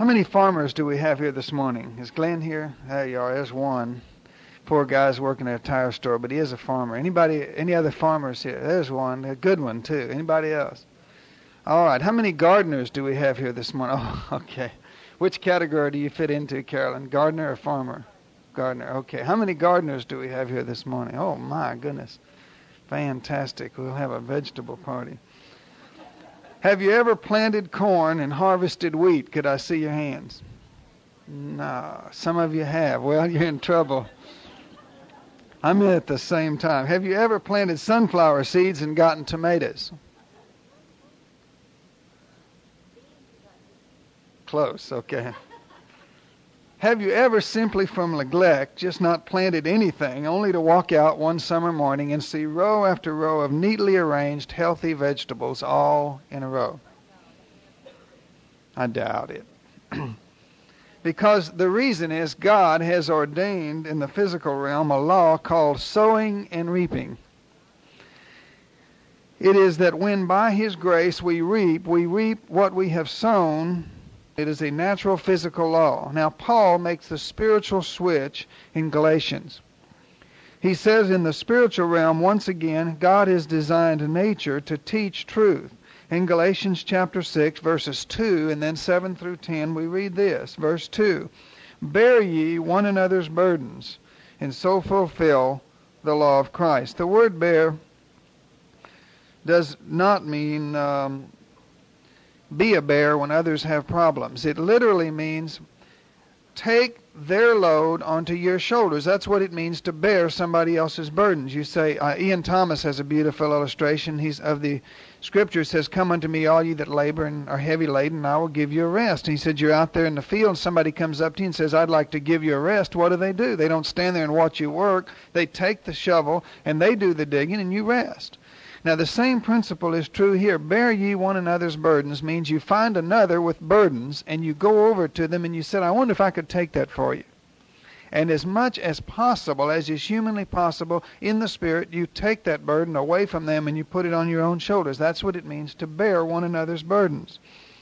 How many farmers do we have here this morning? Is Glenn here? There you are. There's one. Poor guy's working at a tire store, but he is a farmer. Any other farmers here? There's one. A good one, too. Anybody else? All right. How many gardeners do we have here this morning? Oh, okay. Which category do you fit into, Carolyn? Gardener or farmer? Gardener. Okay. How many gardeners do we have here this morning? Oh, my goodness. Fantastic. We'll have a vegetable party. Have you ever planted corn and harvested wheat? Could I see your hands? No. Some of you have. Well, you're in trouble. I'm in at the same time. Have you ever planted sunflower seeds and gotten tomatoes? Close. Okay. Have you ever simply from neglect just not planted anything, only to walk out one summer morning and see row after row of neatly arranged, healthy vegetables all in a row? I doubt it. Because the reason is God has ordained in the physical realm a law called sowing and reaping. It is that when by His grace we reap what we have sown. It is a natural physical law. Now, Paul makes the spiritual switch in Galatians. He says in the spiritual realm, once again, God has designed nature to teach truth. In Galatians chapter 6, verses 2 and then 7 through 10, we read this. Verse 2, "Bear ye one another's burdens, and so fulfill the law of Christ." The word bear does not mean be a bear when others have problems. It literally means take their load onto your shoulders. That's what it means to bear somebody else's burdens. You say, Ian Thomas has a beautiful illustration. He's of the Scripture says, "Come unto me, all ye that labor and are heavy laden, and I will give you a rest." And he said, you're out there in the field, and somebody comes up to you and says, "I'd like to give you a rest." What do? They don't stand there and watch you work. They take the shovel, and they do the digging, and you rest. Now, the same principle is true here. Bear ye one another's burdens means you find another with burdens, and you go over to them, and you said, "I wonder if I could take that for you." And as much as possible, as is humanly possible, in the Spirit, you take that burden away from them, and you put it on your own shoulders. That's what it means to bear one another's burdens.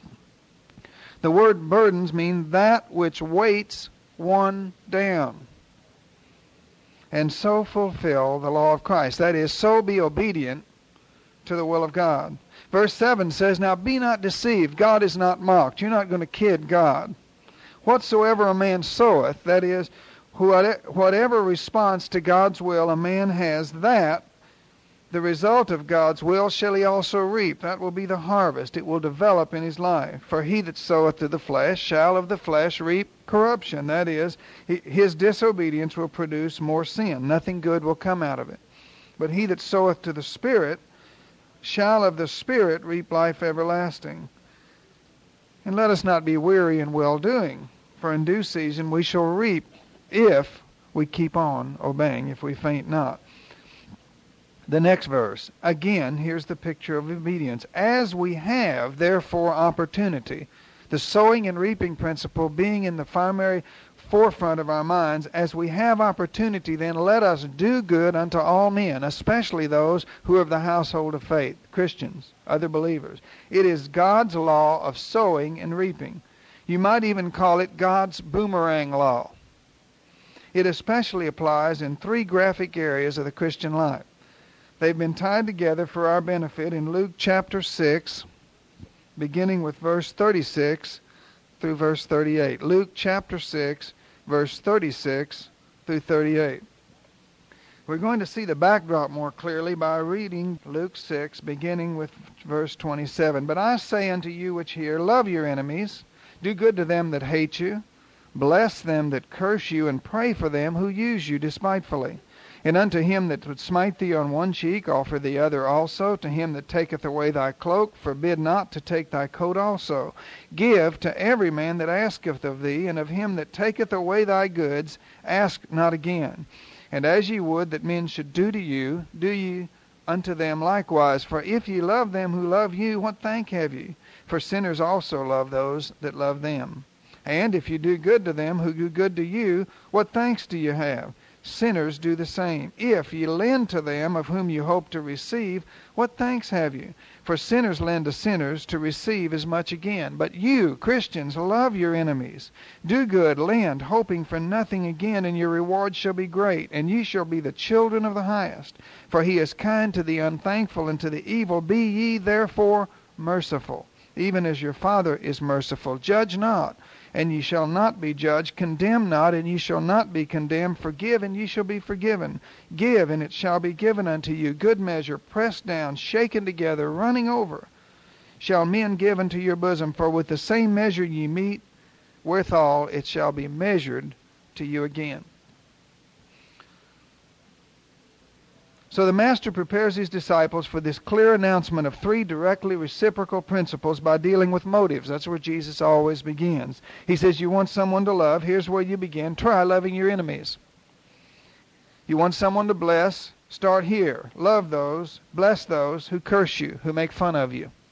The word burdens mean that which weights one down. And so fulfill the law of Christ. That is, so be obedient to the will of God. Verse 7 says, "Now be not deceived, God is not mocked." You're not going to kid God. "Whatsoever a man soweth," that is, whatever response to God's will a man has, that, the result of God's will, shall he also reap. That will be the harvest. It will develop in his life. "For he that soweth to the flesh shall of the flesh reap corruption." That is, his disobedience will produce more sin. Nothing good will come out of it. "But he that soweth to the Spirit shall of the Spirit reap life everlasting." And let us not be weary in well-doing, for in due season we shall reap if we keep on obeying, if we faint not. The next verse, again, here's the picture of obedience. "As we have, therefore, opportunity." The sowing and reaping principle being in the primary forefront of our minds. As we have opportunity, then let us do good unto all men, especially those who are of the household of faith, Christians, other believers. It is God's law of sowing and reaping. You might even call it God's boomerang law. It especially applies in three graphic areas of the Christian life. They've been tied together for our benefit in Luke chapter 6, beginning with verse 36 through verse 38. Luke chapter 6, verse 36 through 38. We're going to see the backdrop more clearly by reading Luke 6, beginning with verse 27. "But I say unto you which hear, love your enemies, do good to them that hate you, bless them that curse you, and pray for them who use you despitefully. And unto him that would smite thee on one cheek, offer the other also. To him that taketh away thy cloak, forbid not to take thy coat also. Give to every man that asketh of thee, and of him that taketh away thy goods, ask not again. And as ye would that men should do to you, do ye unto them likewise. For if ye love them who love you, what thank have ye? For sinners also love those that love them. And if you do good to them who do good to you, what thanks do you have? Sinners do the same. If ye lend to them of whom you hope to receive, what thanks have you? For sinners lend to sinners to receive as much again. But you, Christians, love your enemies. Do good, lend, hoping for nothing again, and your reward shall be great, and ye shall be the children of the highest. For he is kind to the unthankful and to the evil. Be ye therefore merciful, even as your Father is merciful. Judge not, and ye shall not be judged. Condemn not, and ye shall not be condemned. Forgive, and ye shall be forgiven. Give, and it shall be given unto you. Good measure, pressed down, shaken together, running over, shall men give unto your bosom. For with the same measure ye meet withal, it shall be measured to you again. So the Master prepares his disciples for this clear announcement of three directly reciprocal principles by dealing with motives. That's where Jesus always begins. He says, you want someone to love, here's where you begin. Try loving your enemies. You want someone to bless, start here. Love those, bless those who curse you, who make fun of you.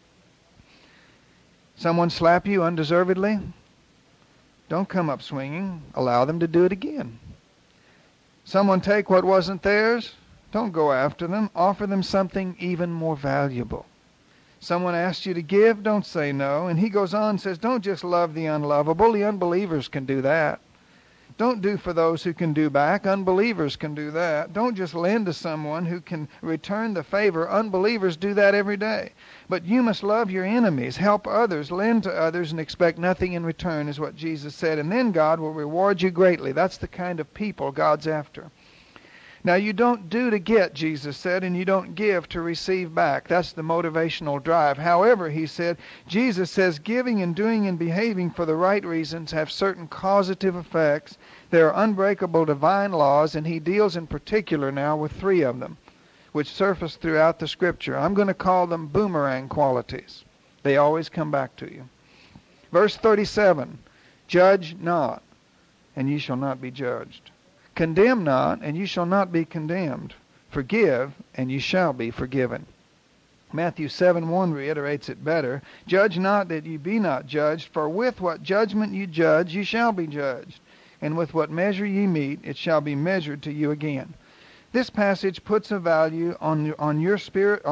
Someone slap you undeservedly? Don't come up swinging. Allow them to do it again. Someone take what wasn't theirs? Don't go after them. Offer them something even more valuable. Someone asks you to give, don't say no. And he goes on and says, don't just love the unlovable. The unbelievers can do that. Don't do for those who can do back. Unbelievers can do that. Don't just lend to someone who can return the favor. Unbelievers do that every day. But you must love your enemies, help others, lend to others, and expect nothing in return, is what Jesus said. And then God will reward you greatly. That's the kind of people God's after. Now, you don't do to get, Jesus said, and you don't give to receive back. That's the motivational drive. However, he said, Jesus says giving and doing and behaving for the right reasons have certain causative effects. There are unbreakable divine laws, and he deals in particular now with three of them, which surface throughout the Scripture. I'm going to call them boomerang qualities. They always come back to you. Verse 37, judge not, and ye shall not be judged. Condemn not, and you shall not be condemned. Forgive, and you shall be forgiven. Matthew 7:1 reiterates it better. Judge not that ye be not judged, for with what judgment you judge, you shall be judged. And with what measure ye meet, it shall be measured to you again. This passage puts a valve on your spirit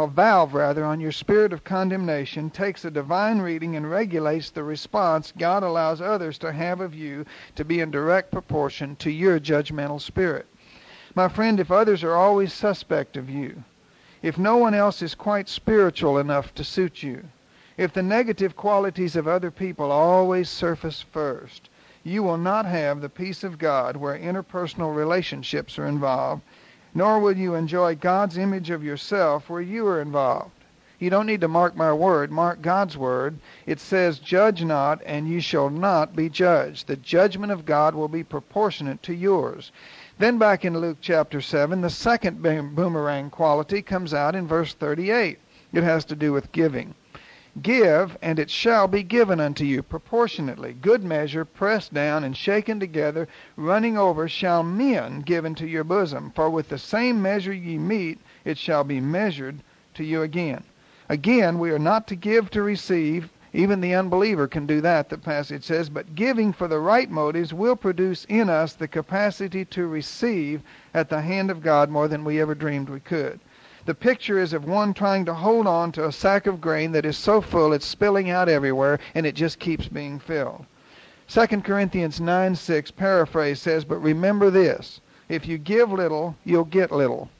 of condemnation, takes a divine reading, and regulates the response God allows others to have of you to be in direct proportion to your judgmental spirit. My friend, if others are always suspect of you, if no one else is quite spiritual enough to suit you, if the negative qualities of other people always surface first, you will not have the peace of God where interpersonal relationships are involved, nor will you enjoy God's image of yourself where you are involved. You don't need to mark my word, mark God's word. It says, judge not, and you shall not be judged. The judgment of God will be proportionate to yours. Then back in Luke chapter 7, the second boomerang quality comes out in verse 38. It has to do with giving. Give, and it shall be given unto you proportionately. Good measure, pressed down and shaken together, running over, shall men give into your bosom. For with the same measure ye meet, it shall be measured to you again. Again, we are not to give to receive. Even the unbeliever can do that, the passage says. But giving for the right motives will produce in us the capacity to receive at the hand of God more than we ever dreamed we could. The picture is of one trying to hold on to a sack of grain that is so full it's spilling out everywhere, and it just keeps being filled. 2 Corinthians 9:6 paraphrase says, but remember this, if you give little, you'll get little.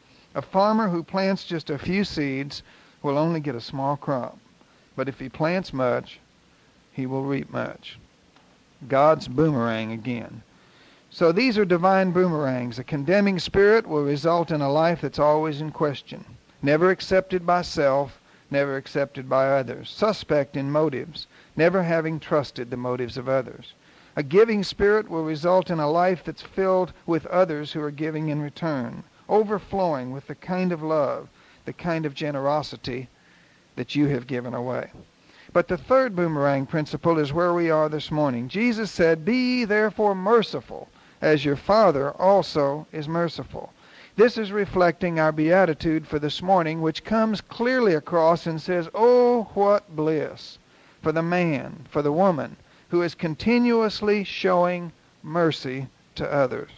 A farmer who plants just a few seeds will only get a small crop. But if he plants much, he will reap much. God's boomerang again. So these are divine boomerangs. A condemning spirit will result in a life that's always in question, never accepted by self, never accepted by others, suspect in motives, never having trusted the motives of others. A giving spirit will result in a life that's filled with others who are giving in return, overflowing with the kind of love, the kind of generosity that you have given away. But the third boomerang principle is where we are this morning. Jesus said, be ye therefore merciful, as your Father also is merciful. This is reflecting our beatitude for this morning, which comes clearly across and says, oh, what bliss for the man, for the woman, who is continuously showing mercy to others.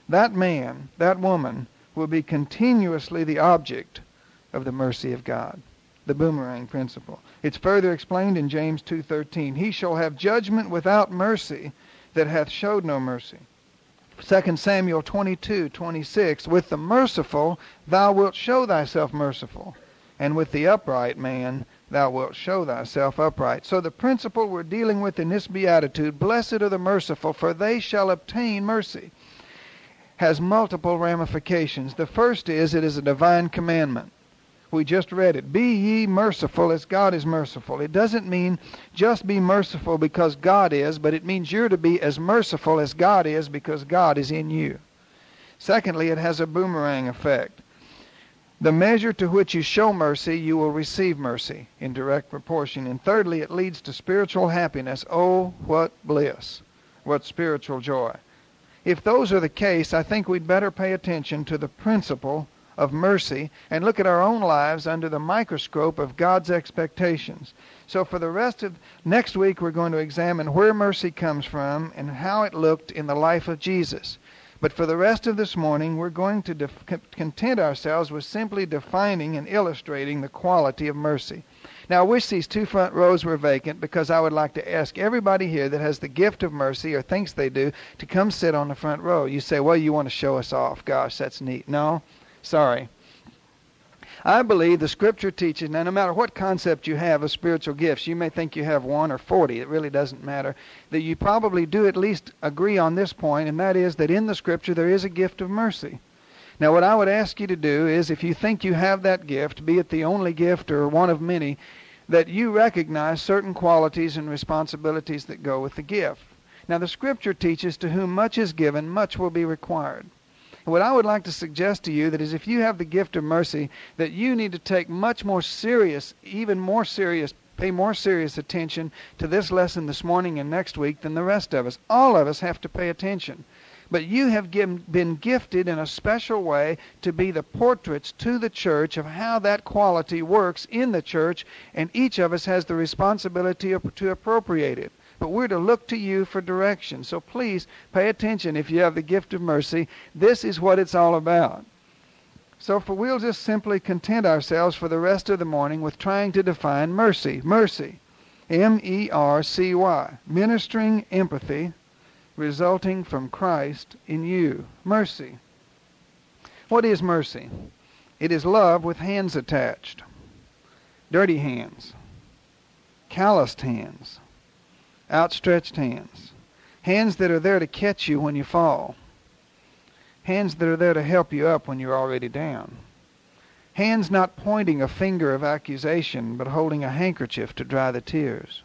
that man, that woman, will be continuously the object of the mercy of God. The boomerang principle. It's further explained in James 2:13. He shall have judgment without mercy that hath showed no mercy. 2 Samuel 22:26. With the merciful thou wilt show thyself merciful, and with the upright man thou wilt show thyself upright. So the principle we're dealing with in this beatitude, blessed are the merciful, for they shall obtain mercy, has multiple ramifications. The first is, it is a divine commandment. We just read it. Be ye merciful as God is merciful. It doesn't mean just be merciful because God is, but it means you're to be as merciful as God is because God is in you. Secondly, it has a boomerang effect. The measure to which you show mercy, you will receive mercy in direct proportion. And thirdly, it leads to spiritual happiness. Oh, what bliss, what spiritual joy. If those are the case, I think we'd better pay attention to the principle of mercy and look at our own lives under the microscope of God's expectations. So for the rest of next week, we're going to examine where mercy comes from and how it looked in the life of Jesus. But for the rest of this morning, we're going to content ourselves with simply defining and illustrating the quality of mercy. Now, I wish these two front rows were vacant, because I would like to ask everybody here that has the gift of mercy or thinks they do to come sit on the front row. You say, well, you want to show us off. Gosh, that's neat. No, sorry. I believe the Scripture teaches, now no matter what concept you have of spiritual gifts, you may think you have 1 or 40, it really doesn't matter, that you probably do at least agree on this point, and that is that in the Scripture there is a gift of mercy. Now what I would ask you to do is, if you think you have that gift, be it the only gift or one of many, that you recognize certain qualities and responsibilities that go with the gift. Now the Scripture teaches, to whom much is given, much will be required. What I would like to suggest to you that is, if you have the gift of mercy, that you need to take much more serious, even more serious, pay more serious attention to this lesson this morning and next week than the rest of us. All of us have to pay attention. But you have been gifted in a special way to be the portraits to the church of how that quality works in the church, and each of us has the responsibility to appropriate it. But we're to look to you for direction. So please pay attention if you have the gift of mercy. This is what it's all about. So we'll just simply content ourselves for the rest of the morning with trying to define mercy. Mercy, M-E-R-C-Y, ministering empathy resulting from Christ in you. Mercy. What is mercy? It is love with hands attached. Dirty hands. Calloused hands. Outstretched hands. Hands that are there to catch you when you fall. Hands that are there to help you up when you're already down. Hands not pointing a finger of accusation, but holding a handkerchief to dry the tears.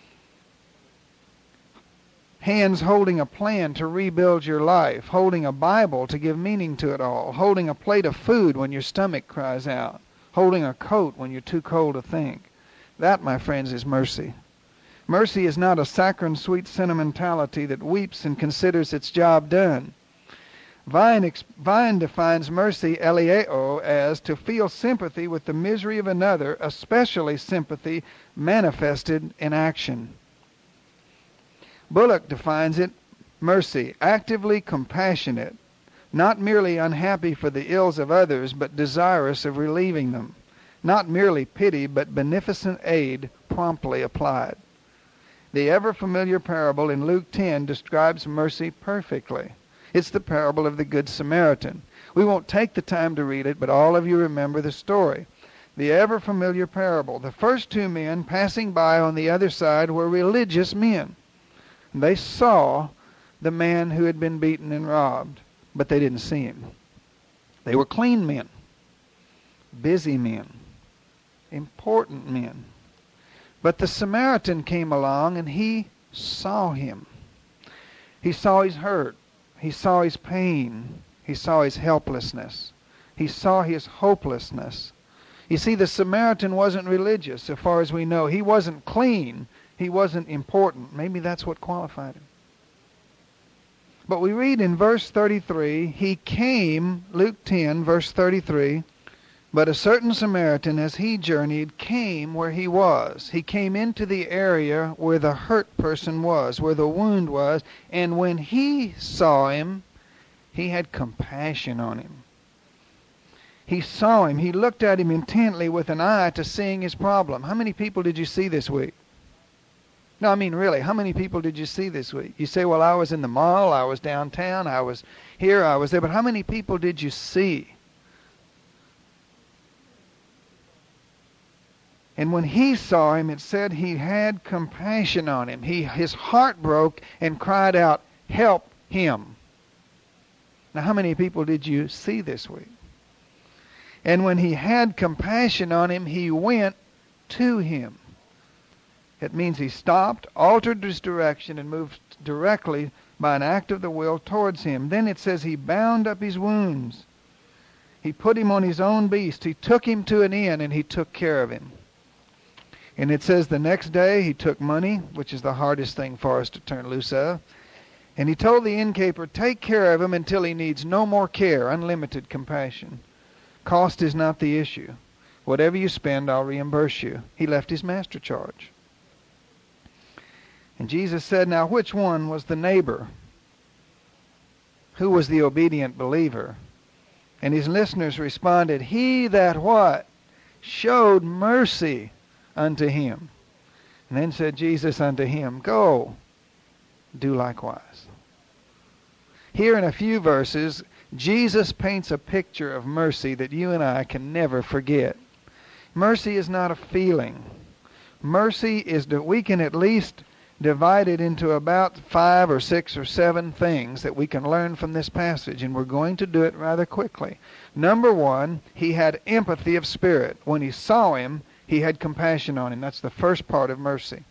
Hands holding a plan to rebuild your life, holding a Bible to give meaning to it all, holding a plate of food when your stomach cries out, holding a coat when you're too cold to think. That, my friends, is mercy. Mercy is not a saccharine sweet sentimentality that weeps and considers its job done. Vine defines mercy, eleeo, as to feel sympathy with the misery of another, especially sympathy manifested in action. Bullock defines it, mercy, actively compassionate, not merely unhappy for the ills of others, but desirous of relieving them. Not merely pity, but beneficent aid promptly applied. The ever-familiar parable in Luke 10 describes mercy perfectly. It's the parable of the Good Samaritan. We won't take the time to read it, but all of you remember the story. The ever-familiar parable. The first two men passing by on the other side were religious men. They saw the man who had been beaten and robbed, but they didn't see him. They were clean men, busy men, important men. But the Samaritan came along and he saw him. He saw his hurt. He saw his pain. He saw his helplessness. He saw his hopelessness. You see, the Samaritan wasn't religious, so far as we know. He wasn't clean. He wasn't important. Maybe that's what qualified him. But we read in verse 33, he came, Luke 10, verse 33, but a certain Samaritan, as he journeyed, came where he was. He came into the area where the hurt person was, where the wound was, and when he saw him, He had compassion on him. He saw him. He looked at him intently with an eye to seeing his problem. How many people did you see this week? No, I mean really, how many people did you see this week? You say, well, I was in the mall, I was downtown, I was here, I was there. But how many people did you see? And when he saw him, it said he had compassion on him. His heart broke and cried out, help him. Now, how many people did you see this week? And when he had compassion on him, he went to him. It means he stopped, altered his direction, and moved directly by an act of the will towards him. Then it says he bound up his wounds. He put him on his own beast. He took him to an inn, and he took care of him. And it says the next day he took money, which is the hardest thing for us to turn loose of. And he told the innkeeper, take care of him until he needs no more care, unlimited compassion. Cost is not the issue. Whatever you spend, I'll reimburse you. He left his master charge. And Jesus said, now which one was the neighbor? Who was the obedient believer? And his listeners responded, he that what? Showed mercy unto him. And then said Jesus unto him, go, do likewise. Here in a few verses, Jesus paints a picture of mercy that you and I can never forget. Mercy is not a feeling. Mercy is that we can at least divide it into about 5 or 6 or 7 things that we can learn from this passage, and we're going to do it rather quickly. Number 1, he had empathy of spirit. When he saw him, he had compassion on him. That's the first part of mercy.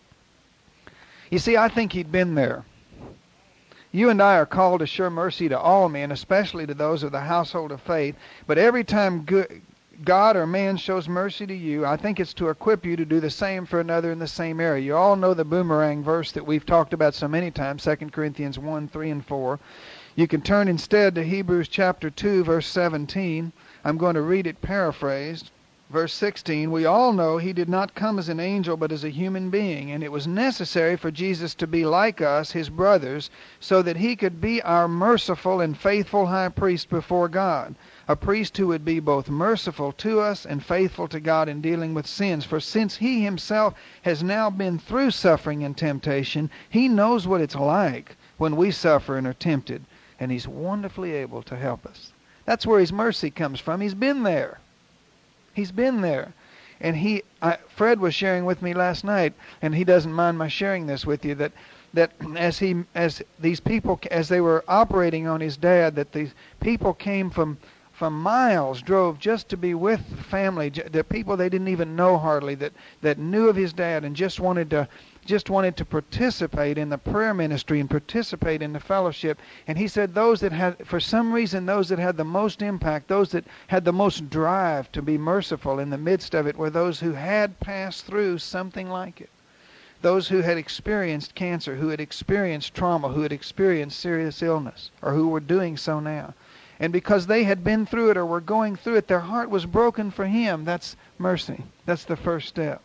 You see, I think he'd been there. You and I are called to show mercy to all men, especially to those of the household of faith. But every time God or man shows mercy to you, I think it's to equip you to do the same for another in the same area. You all know the boomerang verse that we've talked about so many times, 2 Corinthians 1, 3, and 4. You can turn instead to Hebrews chapter 2, verse 17. I'm going to read it paraphrased. Verse 16, we all know he did not come as an angel but as a human being, and it was necessary for Jesus to be like us, his brothers, so that he could be our merciful and faithful high priest before God, a priest who would be both merciful to us and faithful to God in dealing with sins. For since he himself has now been through suffering and temptation, he knows what it's like when we suffer and are tempted, and he's wonderfully able to help us. That's where his mercy comes from. He's been there. He's been there. And Fred was sharing with me last night, and he doesn't mind my sharing this with you, that as these people, as they were operating on his dad, that these people came from miles, drove just to be with the family, the people they didn't even know hardly, that knew of his dad and just wanted to participate in the prayer ministry and participate in the fellowship. And he said those that had, for some reason, those that had the most impact, those that had the most drive to be merciful in the midst of it were those who had passed through something like it. Those who had experienced cancer, who had experienced trauma, who had experienced serious illness, or who were doing so now. And because they had been through it or were going through it, their heart was broken for him. That's mercy. That's the first step.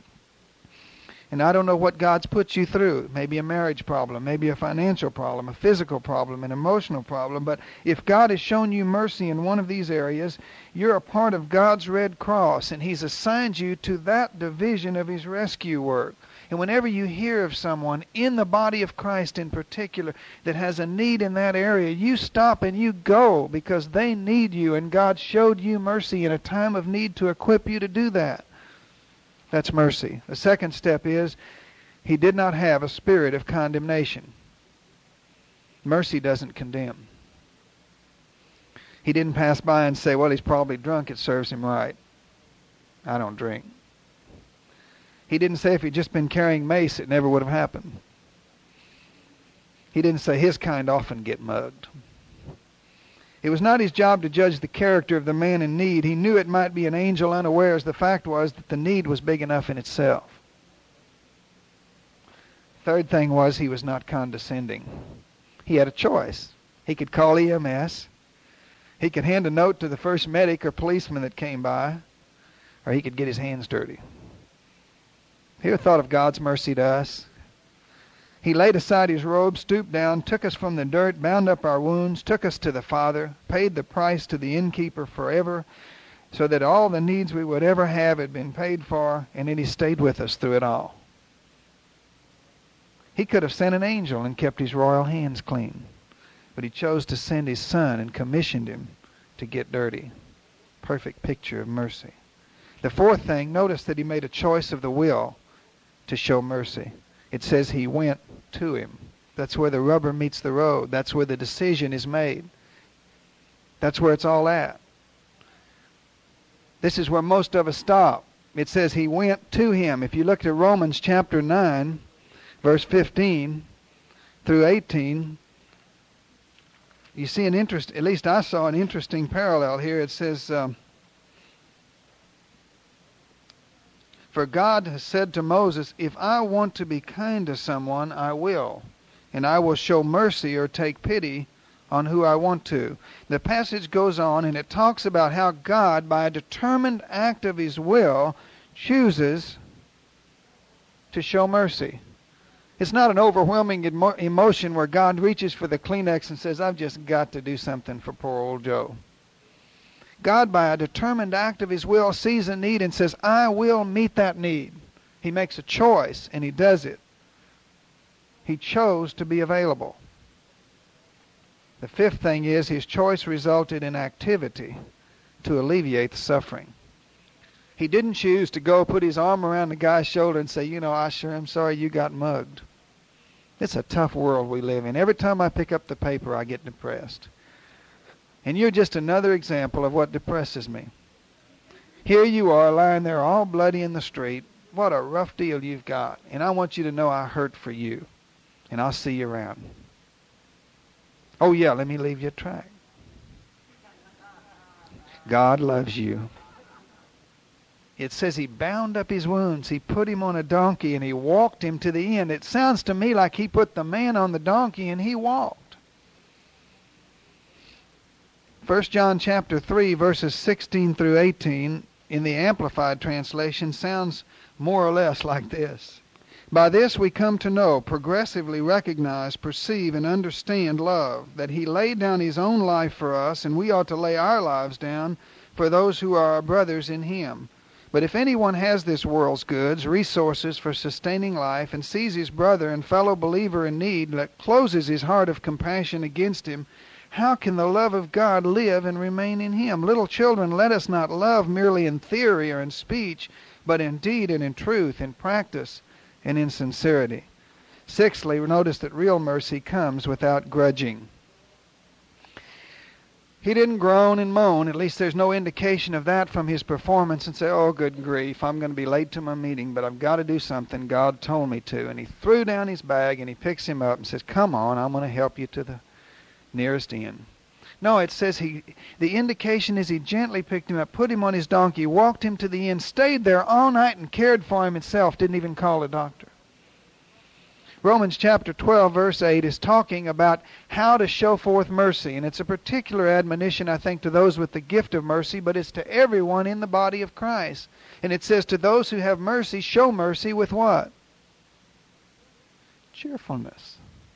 And I don't know what God's put you through. Maybe a marriage problem, maybe a financial problem, a physical problem, an emotional problem. But if God has shown you mercy in one of these areas, you're a part of God's Red Cross, and he's assigned you to that division of his rescue work. And whenever you hear of someone in the body of Christ in particular that has a need in that area, you stop and you go because they need you, and God showed you mercy in a time of need to equip you to do that. That's mercy. The second step is he did not have a spirit of condemnation. Mercy doesn't condemn. He didn't pass by and say, well, he's probably drunk, it serves him right. I don't drink. He didn't say if he'd just been carrying mace, it never would have happened. He didn't say his kind often get mugged. It was not his job to judge the character of the man in need. He knew it might be an angel unawares. The fact was that the need was big enough in itself. Third thing was he was not condescending. He had a choice. He could call EMS. He could hand a note to the first medic or policeman that came by, or he could get his hands dirty. Have you ever thought of God's mercy to us? He laid aside his robe, stooped down, took us from the dirt, bound up our wounds, took us to the Father, paid the price to the innkeeper forever, so that all the needs we would ever have had been paid for, and then he stayed with us through it all. He could have sent an angel and kept his royal hands clean, but he chose to send his son and commissioned him to get dirty. Perfect picture of mercy. The fourth thing, notice that he made a choice of the will to show mercy. It says he went to him. That's where the rubber meets the road. That's where the decision is made. That's where it's all at. This is where most of us stop. It says he went to him. If you look at Romans chapter 9, verse 15 through 18, you see an interest, at least I saw an interesting parallel here. It says, for God has said to Moses, if I want to be kind to someone, I will, and I will show mercy or take pity on who I want to. The passage goes on and it talks about how God, by a determined act of his will, chooses to show mercy. It's not an overwhelming emotion where God reaches for the Kleenex and says, I've just got to do something for poor old Joe. God, by a determined act of his will, sees a need and says, I will meet that need. He makes a choice, and he does it. He chose to be available. The fifth thing is his choice resulted in activity to alleviate the suffering. He didn't choose to go put his arm around the guy's shoulder and say, you know, I sure am sorry you got mugged. It's a tough world we live in. Every time I pick up the paper, I get depressed. And you're just another example of what depresses me. Here you are lying there all bloody in the street. What a rough deal you've got. And I want you to know I hurt for you. And I'll see you around. Oh yeah, let me leave you a track. God loves you. It says he bound up his wounds. He put him on a donkey and he walked him to the end. It sounds to me like he put the man on the donkey and he walked. 1 John chapter 3, verses 16 through 18 in the Amplified translation sounds more or less like this. By this we come to know, progressively recognize, perceive, and understand love, that he laid down his own life for us, and we ought to lay our lives down for those who are our brothers in him. But if anyone has this world's goods, resources for sustaining life, and sees his brother and fellow believer in need, that closes his heart of compassion against him, how can the love of God live and remain in him? Little children, let us not love merely in theory or in speech, but in deed and in truth, in practice and in sincerity. Sixthly, notice that real mercy comes without grudging. He didn't groan and moan. At least there's no indication of that from his performance and say, oh, good grief, I'm going to be late to my meeting, but I've got to do something. God told me to. And he threw down his bag and he picks him up and says, come on, I'm going to help you to the nearest inn. No, it says the indication is he gently picked him up, put him on his donkey, walked him to the inn, stayed there all night and cared for him himself, didn't even call a doctor. Romans chapter 12, verse 8 is talking about how to show forth mercy, and it's a particular admonition, I think, to those with the gift of mercy, but it's to everyone in the body of Christ. And it says, to those who have mercy, show mercy with what? Cheerfulness.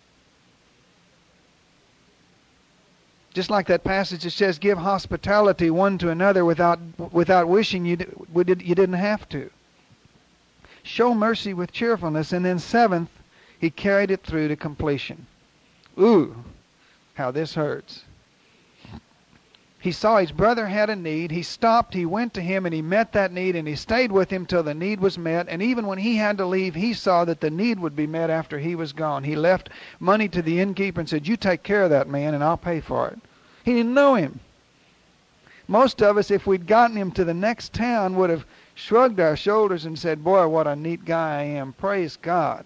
Just like that passage that says, give hospitality one to another without wishing you didn't have to. Show mercy with cheerfulness. And then seventh, he carried it through to completion. Ooh, how this hurts. He saw his brother had a need. He stopped, he went to him, and he met that need, and he stayed with him till the need was met. And even when he had to leave, he saw that the need would be met after he was gone. He left money to the innkeeper and said, you take care of that man, and I'll pay for it. He didn't know him. Most of us, if we'd gotten him to the next town, would have shrugged our shoulders and said, boy, what a neat guy I am. Praise God.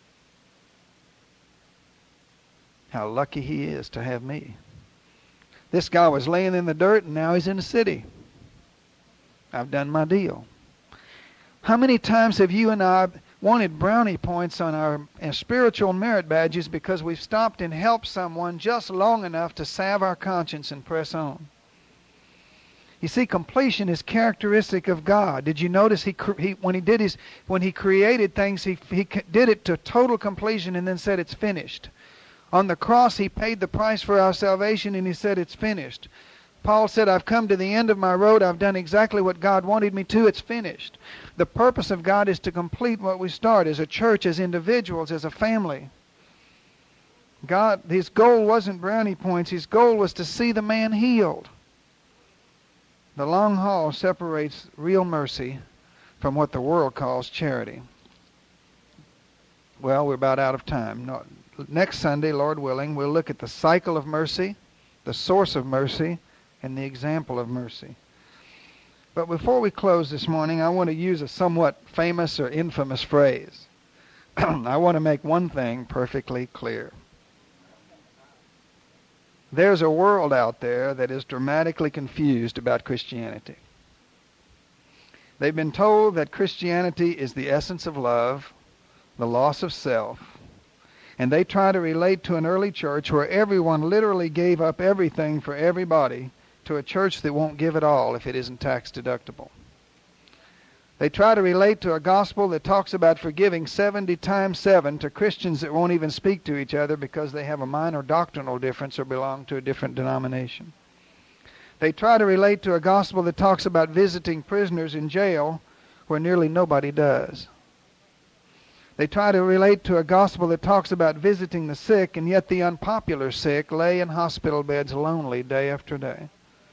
How lucky he is to have me. This guy was laying in the dirt, and now he's in the city. I've done my deal. How many times have you and I wanted brownie points on our spiritual merit badges because we've stopped and helped someone just long enough to salve our conscience and press on? You see, completion is characteristic of God. Did you notice when he created things, he did it to total completion and then said it's finished. On the cross, he paid the price for our salvation and he said it's finished. Paul said, I've come to the end of my road. I've done exactly what God wanted me to. It's finished. The purpose of God is to complete what we start as a church, as individuals, as a family. God, his goal wasn't brownie points. His goal was to see the man healed. The long haul separates real mercy from what the world calls charity. Well, we're about out of time. Next Sunday, Lord willing, we'll look at the cycle of mercy, the source of mercy, and the example of mercy. But before we close this morning, I want to use a somewhat famous or infamous phrase. I want to make one thing perfectly clear. There's a world out there that is dramatically confused about Christianity. They've been told that Christianity is the essence of love, the loss of self, and they try to relate to an early church where everyone literally gave up everything for everybody to a church that won't give it all if it isn't tax deductible. They try to relate to a gospel that talks about forgiving 70 times 7 to Christians that won't even speak to each other because they have a minor doctrinal difference or belong to a different denomination. They try to relate to a gospel that talks about visiting prisoners in jail where nearly nobody does. They try to relate to a gospel that talks about visiting the sick, and yet the unpopular sick lay in hospital beds lonely day after day.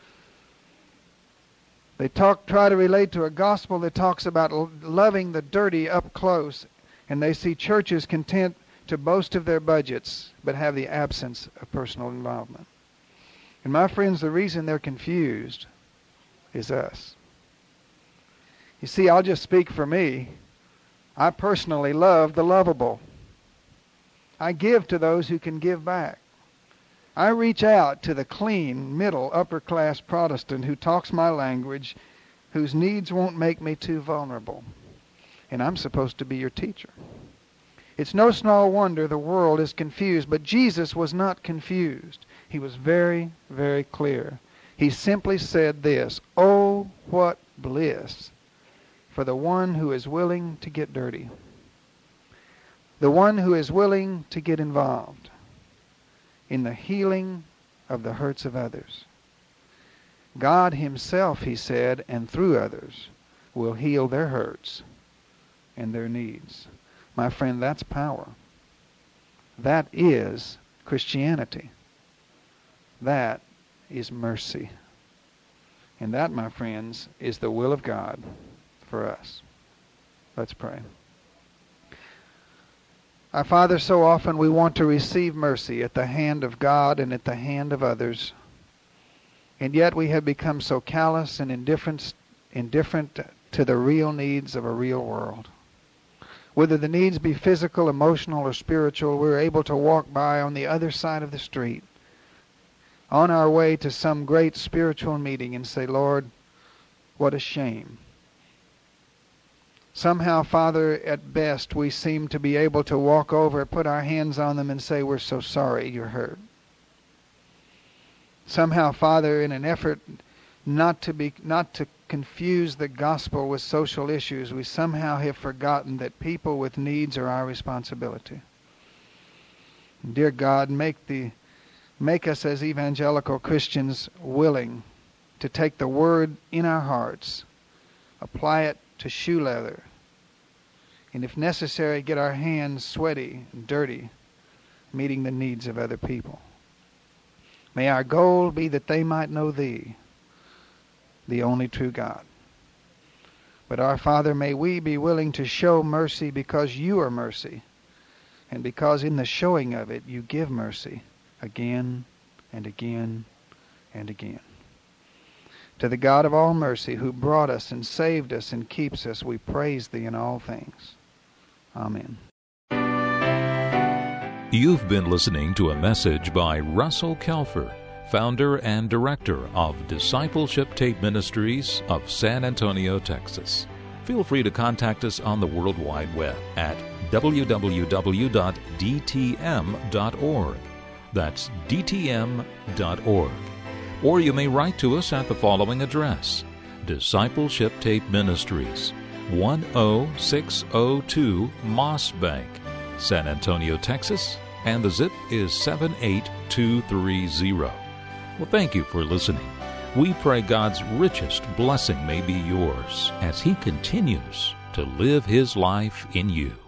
They try to relate to a gospel that talks about loving the dirty up close, and they see churches content to boast of their budgets but have the absence of personal involvement. And my friends, the reason they're confused is us. You see, I'll just speak for me. I personally love the lovable. I give to those who can give back. I reach out to the clean, middle, upper-class Protestant who talks my language, whose needs won't make me too vulnerable. And I'm supposed to be your teacher. It's no small wonder the world is confused, but Jesus was not confused. He was very, very clear. He simply said this, "Oh, what bliss for the one who is willing to get dirty, the one who is willing to get involved in the healing of the hurts of others. God himself," he said, "and through others will heal their hurts and their needs." My friend, that's power. That is Christianity. That is mercy. And that, my friends, is the will of God for us. Let's pray. Our Father, so often we want to receive mercy at the hand of God and at the hand of others. And yet we have become so callous and indifferent to the real needs of a real world. Whether the needs be physical, emotional, or spiritual, we're able to walk by on the other side of the street, on our way to some great spiritual meeting, and say, "Lord, what a shame." Somehow, Father, at best, we seem to be able to walk over, put our hands on them, and say, "We're so sorry you're hurt." Somehow, Father, in an effort not to confuse the gospel with social issues, we somehow have forgotten that people with needs are our responsibility. Dear God, make us as evangelical Christians willing to take the word in our hearts, apply it to shoe leather, and if necessary, get our hands sweaty and dirty, meeting the needs of other people. May our goal be that they might know Thee, the only true God. But our Father, may we be willing to show mercy because You are mercy, and because in the showing of it You give mercy again and again and again. To the God of all mercy, who brought us and saved us and keeps us, we praise Thee in all things. Amen. You've been listening to a message by Russell Kelfer, founder and director of Discipleship Tape Ministries of San Antonio, Texas. Feel free to contact us on the World Wide Web at www.dtm.org. That's dtm.org. or you may write to us at the following address: Discipleship Tape Ministries, 10602 Moss Bank, San Antonio, Texas, and the zip is 78230. Well, thank you for listening. We pray God's richest blessing may be yours as He continues to live His life in you.